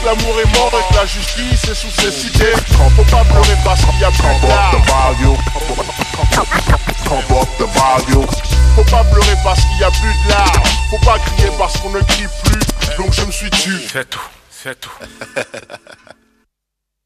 l'amour est mort et que la justice est sous ses cités. Faut pas pleurer parce qu'il y a plus d'art. Faut pas pleurer parce qu'il y a plus de larmes. Faut pas crier parce qu'on ne crie plus. Donc je me suis tué. C'est tout.